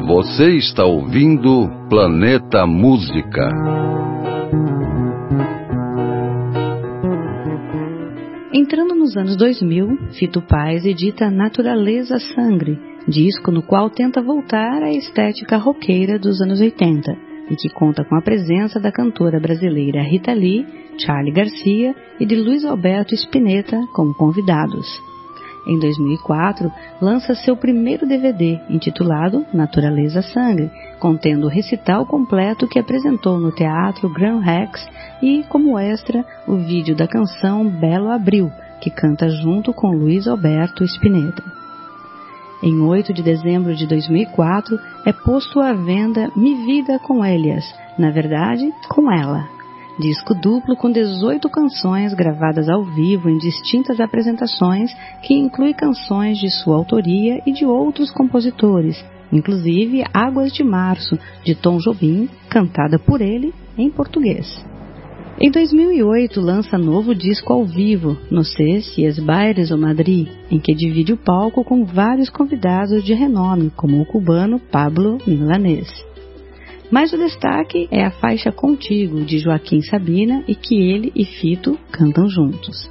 Você está ouvindo Planeta Música. Entrando nos anos 2000, Fito Paz edita Naturaleza Sangre, disco no qual tenta voltar à estética roqueira dos anos 80 e que conta com a presença da cantora brasileira Rita Lee, Charly Garcia e de Luiz Alberto Spinetta como convidados. Em 2004, lança seu primeiro DVD, intitulado Naturaleza Sangre, contendo o recital completo que apresentou no Teatro Gran Rex e, como extra, o vídeo da canção Belo Abril, que canta junto com Luiz Alberto Spinetta. Em 8 de dezembro de 2004, é posto à venda Mi Vida com Elias, na verdade, com ela. Disco duplo com 18 canções gravadas ao vivo em distintas apresentações, que inclui canções de sua autoria e de outros compositores, inclusive Águas de Março, de Tom Jobim, cantada por ele em português. Em 2008, lança novo disco ao vivo, No Sé Si Es Baires o Madrid, em que divide o palco com vários convidados de renome, como o cubano Pablo Milanés. Mas o destaque é a faixa Contigo, de Joaquim Sabina, e que ele e Fito cantam juntos.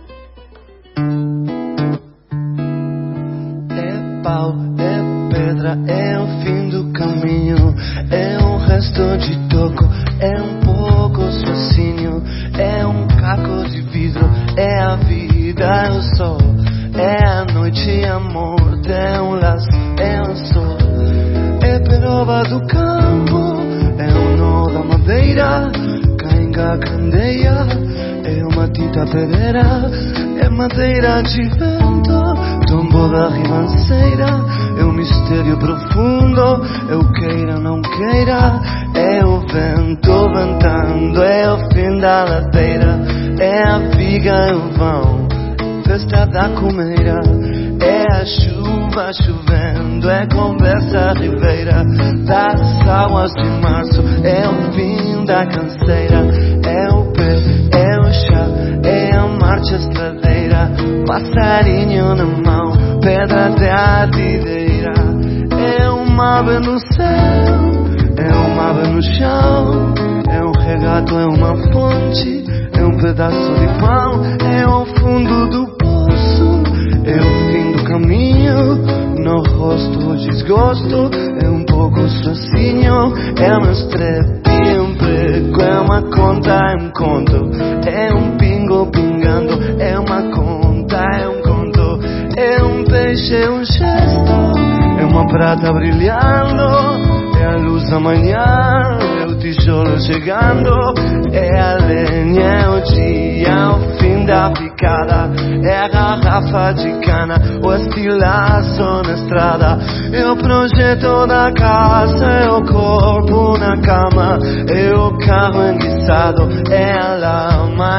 É pau, é pedra, é o fim do caminho, é um resto de toco, é um pouco raciocínio, é um caco de vidro, é a vida, é o sol, é a noite, a morte, é um laço, é o sol, é peroba do campo, é um nó da madeira, cainga candeia, é uma tinta pedreira, é madeira de vento, tombo da ribanceira, é um mistério profundo, é o queira não queira, é o vento ventando, é o fim da ladeira, é a viga, é o vão, festa da comeira, é a chuva chovendo, é conversa ribeira, das águas de março, é o fim da canseira, é o pé, é o chá, é a marcha estradeira, passarinho na mão, pedra de ardideira, é uma ave no céu, é uma ave no chão, é um regato, é uma fonte, é um pedaço de pão, é o fundo do poço, é o fim do caminho, no rosto o desgosto, é um pouco sozinho, é um estrepe, é um prego, é uma conta, é um conto, é um pingo pingando, é uma conta, é um conto, é um peixe, é um gesto, é uma prata brilhando, é a luz da manhã, é o tijolo chegando, é a lenha, é o dia, o fim da picada, é a garrafa de cana, o estilaço na estrada, é o projeto da casa, é o corpo na cama, é o carro enguiçado, é a lama,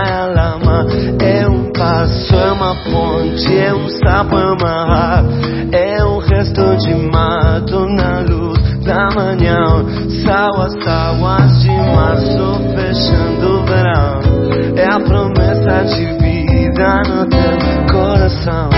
é um passo, é uma ponte, é um sapo, é uma mar, é um resto de mato na luz da manhã, águas de março fechando o verão, é a promessa de vida no teu coração.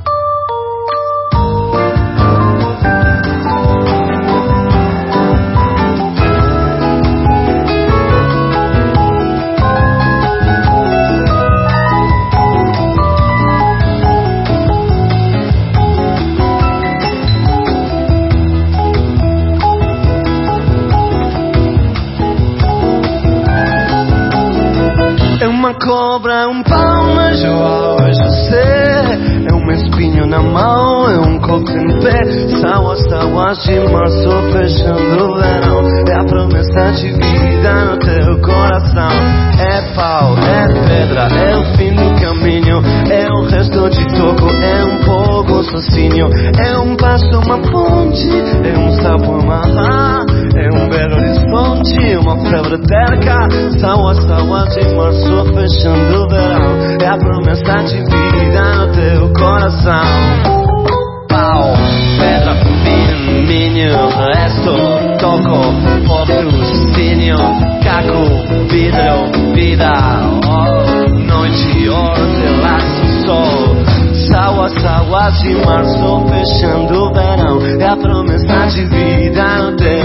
Uma cobra, um pau na joal, é José, é um espinho na mão, é um coco em pé, águas de março fechando o verão, é a promessa de vida no teu coração, é pau, é pedra, é o fim do caminho, é um resto de toco, é um pouco sozinho, é um passo, uma ponte, é um sapo, uma rã, é um belo horizonte, uma febre terca, águas de março fechando o verão, é a promessa de vida no teu coração. Pau, pedra, minho, resto, toco, patrocínio, caco, vidro, vida, noite, hortelã, sol, águas de março fechando o verão, é a promessa de vida no teu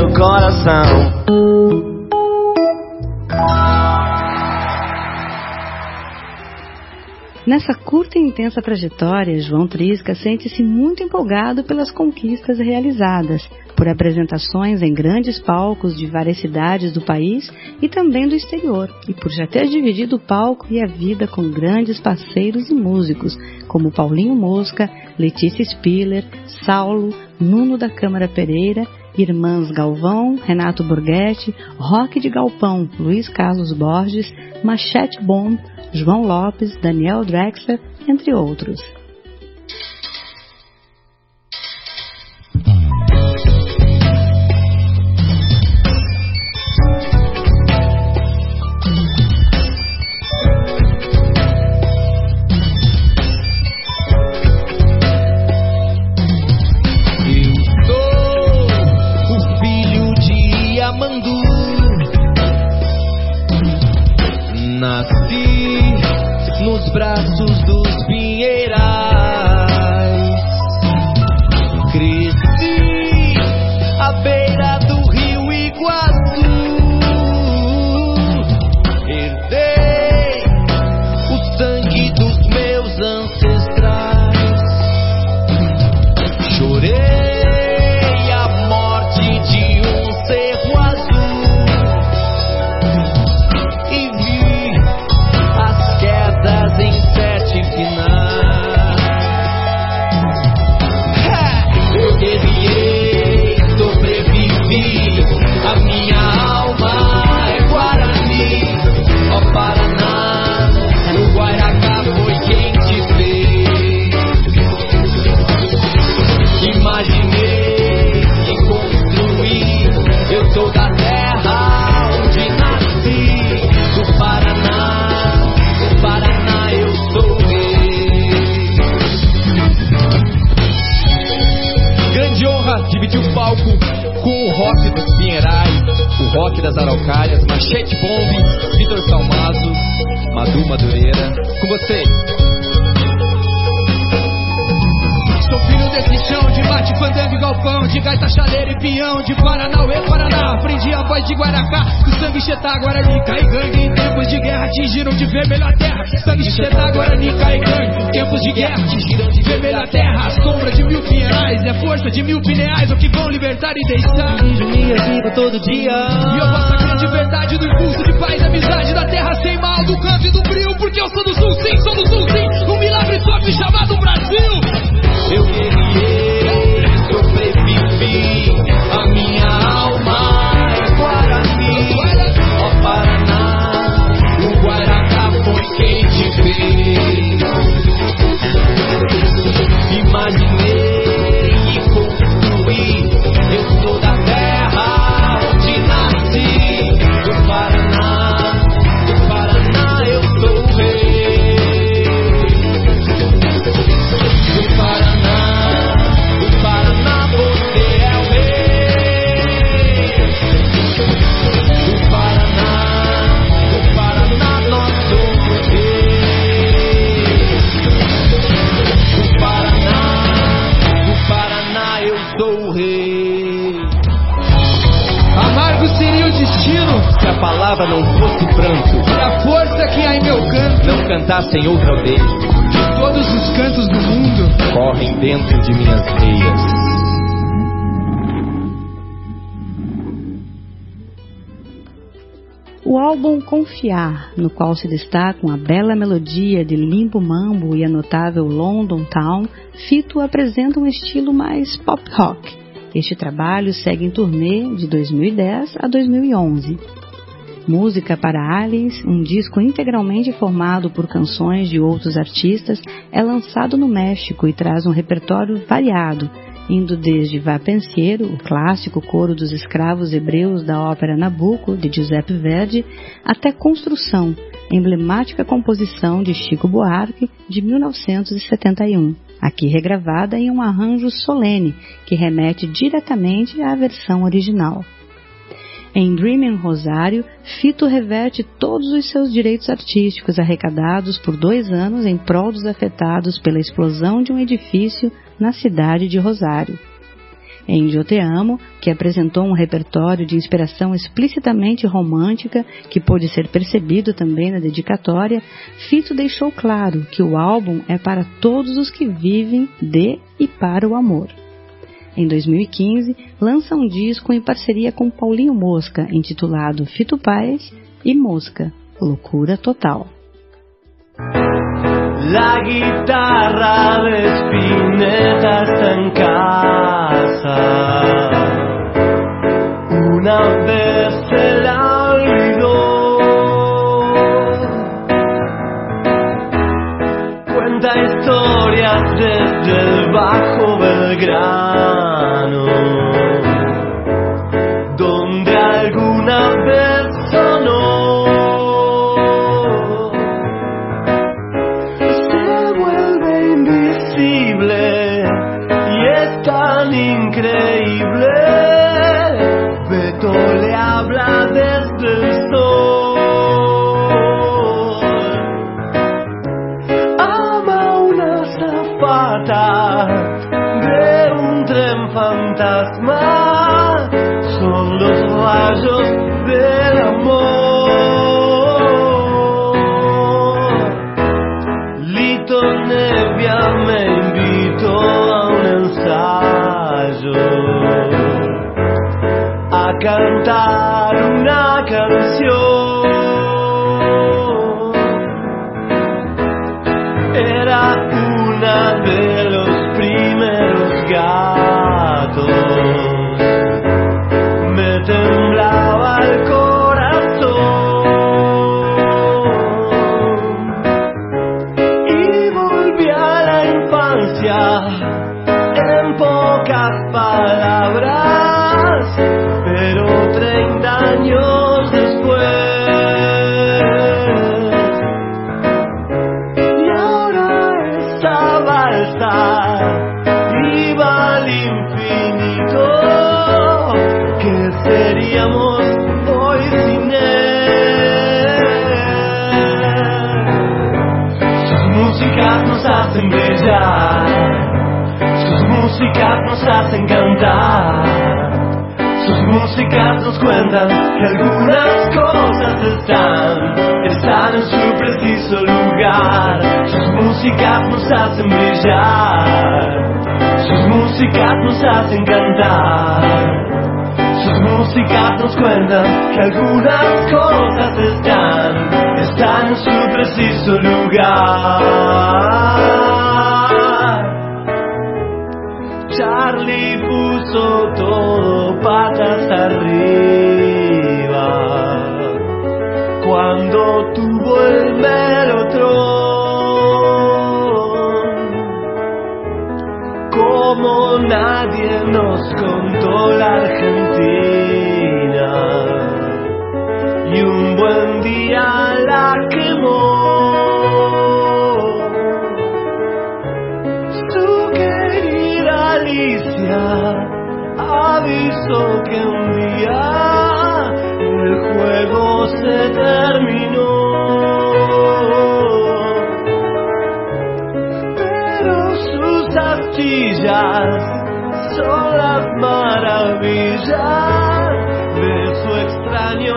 coração. Nessa curta e intensa trajetória, João Trisca sente-se muito empolgado pelas conquistas realizadas, por apresentações em grandes palcos de várias cidades do país e também do exterior, e por já ter dividido o palco e a vida com grandes parceiros e músicos, como Paulinho Mosca, Letícia Spiller, Saulo, Nuno da Câmara Pereira, Irmãs Galvão, Renato Borghetti, Rock de Galpão, Luiz Carlos Borges, Machete Bomb, João Lopes, Daniel Drexler, entre outros. Braços dos pinheirais, cresci à beira do rio Iguaçu, herdei o sangue dos meus ancestrais, chorei a morte de um cerro azul e vi as quedas em sete finais. Eu guerreei, sobrevivi, a minha alma é Guarani. Ó Paraná, o Guaracá foi quem te fez. Imaginei e construí, eu sou da terra onde nasci, do Paraná, do Paraná eu sou rei. Grande honra dividir o palco com o rock dos Pinheirais, o rock das Araucárias, Machete Bomb, Vitor Salmazo, Madu Madureira. Com vocês. Sou filho desse chão, de bate, fandango e galpão, de gaita, chaleira e peão, de Paranauê, Paraná. Aprendi a voz de Guaracá, do sangue Chetá, Guarani, Caigangue. Em tempos de guerra atingiram de vermelho a terra. Sangue Chetá, Guarani, Caigangue. Em tempos de guerra atingiram de vermelho a terra. A sombra de 1000 pinheirais, é força de 1000 pineais, o que vão libertar e deixar. Dirijo minha vida todo dia. E eu faço a grande verdade do impulso de paz e amizade, da terra sem mal, do canto e do brilho, porque eu sou do sul, sim, sou do sul, sim. Um milagre sofre chamado Brasil. Eu guerreei, sobrevivi, a minha alma é Guarani. Ó Paraná, o Guaracá foi quem te fez. Imaginei e construí, eu sou da terra onde nasci, do Paraná eu sou o rei. Do Paraná você é o rei. Do Paraná nós somos reis. Do Paraná eu sou o rei. Amargo seria o destino Se a palavra não fosse pranto, e a força que há em meu canto. não cantassem outra vez, Todos os cantos do mundo correm dentro de minhas veias. O álbum Confiar, no qual se destacam a bela melodia de Limbo Mambo e a notável London Town, Fito apresenta um estilo mais pop rock. Este trabalho segue em turnê de 2010 a 2011. Música para Aliens, um disco integralmente formado por canções de outros artistas, é lançado no México e traz um repertório variado, indo desde Vá Pensiero, o clássico coro dos escravos hebreus da ópera Nabucco, de Giuseppe Verdi, até Construção, emblemática composição de Chico Buarque, de 1971, aqui regravada em um arranjo solene, que remete diretamente à versão original. Em Dreaming Rosário, Fito reverte todos os seus direitos artísticos arrecadados por 2 anos em prol dos afetados pela explosão de um edifício na cidade de Rosário. Em Eu Te Amo, que apresentou um repertório de inspiração explicitamente romântica, que pôde ser percebido também na dedicatória, Fito deixou claro que o álbum é para todos os que vivem de e para o amor. Em 2015, lança um disco em parceria com Paulinho Mosca, intitulado Fito Paz e Mosca, Loucura Total. La guitarra de Spinetta está en casa. Una vez se la olvidó. Cuenta historias desde el Bajo Belgrano, donde alguna vez sonó. Increíble, Beto le habla desde el sol. Ama una azafata de un tren fantasma. Son los rayos del amor. Lito Nevia me invitó a un ensayo a cantar una canción. Era una de los primeros gatos. Me temblaba el corazón y volví a la infancia. En pocas palabras, pero 30 años después. Y ahora esa balsa iba al infinito. ¿Qué seríamos hoy sin él? Sus músicas nos hacen brillar. Sus músicas nos hacen cantar. Sus músicas nos cuentan que algunas cosas están en su preciso lugar. Sus músicas nos hacen brillar. Sus músicas nos hacen cantar. Sus músicas nos cuentan que algunas cosas están en su preciso lugar. Charlie puso todo patas arriba cuando tuvo el Melotron. Como nadie nos contó la Argentina y un buen día la quemó. Avisó que un día el juego se terminó, pero sus astillas son las maravillas de su extraño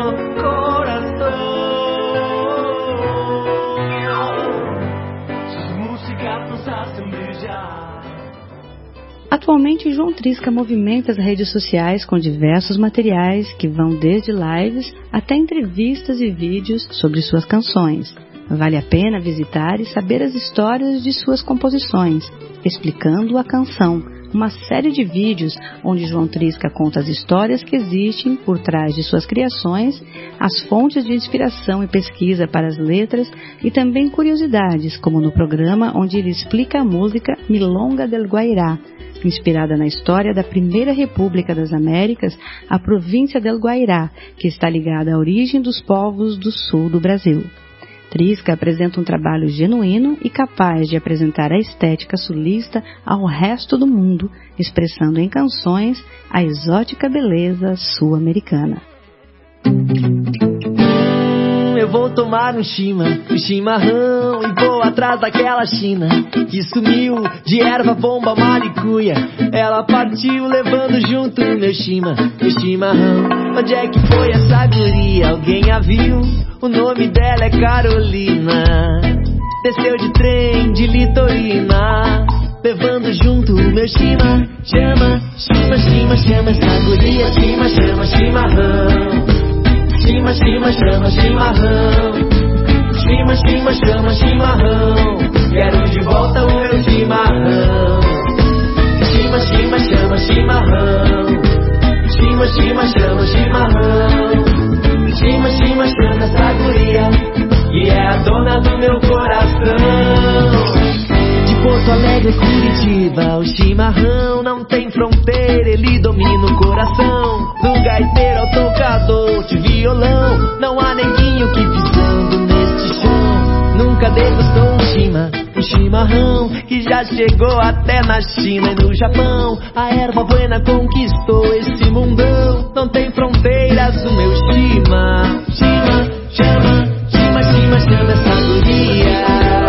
corazón. Sus músicas nos hacen brillar. Atualmente, João Trisca movimenta as redes sociais com diversos materiais que vão desde lives até entrevistas e vídeos sobre suas canções. Vale a pena visitar e saber as histórias de suas composições, explicando a canção, uma série de vídeos onde João Trisca conta as histórias que existem por trás de suas criações, as fontes de inspiração e pesquisa para as letras e também curiosidades, como no programa onde ele explica a música Milonga del Guairá, inspirada na história da Primeira República das Américas, a província del Guairá, que está ligada à origem dos povos do sul do Brasil. Trisca apresenta um trabalho genuíno e capaz de apresentar a estética sulista ao resto do mundo, expressando em canções a exótica beleza sul-americana. Eu vou tomar um chimarrão e vou atrás daquela China que sumiu de erva, bomba, malicuia. Ela partiu levando junto meu chimarrão. Onde é que foi essa guria? Alguém a viu? O nome dela é Carolina. Desceu de trem de Litorina, levando junto o meu chima. Chama essa guria. Chama chimarrão. Chama chimarrão. Chama chimarrão. Quero de volta o meu chimarrão. Chama chimarrão. Chama chimarrão. Chama essa guria, que é a dona do meu coração. De Porto Alegre, Curitiba, o chimarrão não tem fronteira, ele domina o coração. Do gaiteiro ao tocador de violão, não há neguinho que pisando neste chão nunca degustou um chimarrão que já chegou até na China e no Japão. A erva buena conquistou esse mundão. Não tem fronteiras o meu chima. Chama essa guria.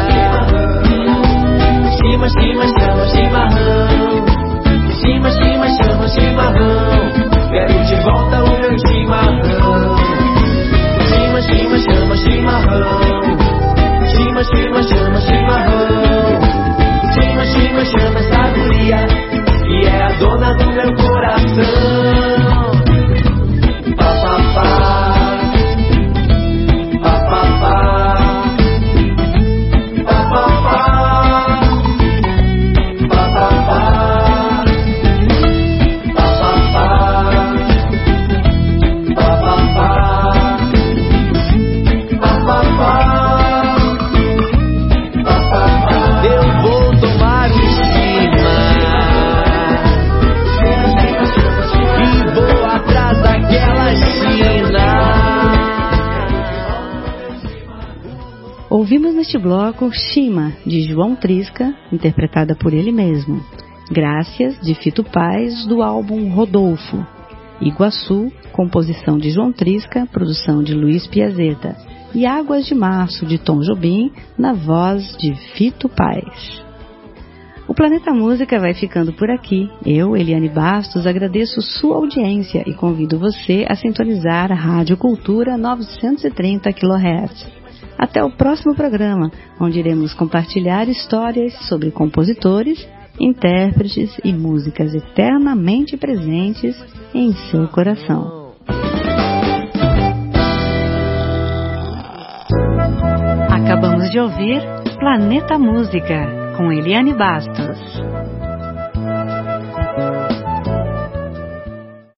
Chama chimarrão. Chama chimarrão. Quero de volta o meu chimarrão. Chama chimarrão. Chama chimarrão. Chama essa guria, que é a dona do meu coração. Pá, pá, pá. Pá, pá, pá. Pá, pá, pá. Pá, pá, pá. Pá, pá, pá. Pá, pá, pá. Pá, pá, pá. Eu vou tomar um chima e vou atrás daquela China. Ouvimos neste bloco Chima, de João Trisca, interpretada por ele mesmo. Graças, de Fito Paz, do álbum Rodolfo. Iguaçu, composição de João Trisca, produção de Luiz Piazeta. E Águas de Março, de Tom Jobim, na voz de Fito Paz. O Planeta Música vai ficando por aqui. Eu, Eliane Bastos, agradeço sua audiência e convido você a sintonizar a Rádio Cultura 930 kHz. Até o próximo programa, onde iremos compartilhar histórias sobre compositores, intérpretes e músicas eternamente presentes em seu coração. Acabamos de ouvir Planeta Música, com Eliane Bastos.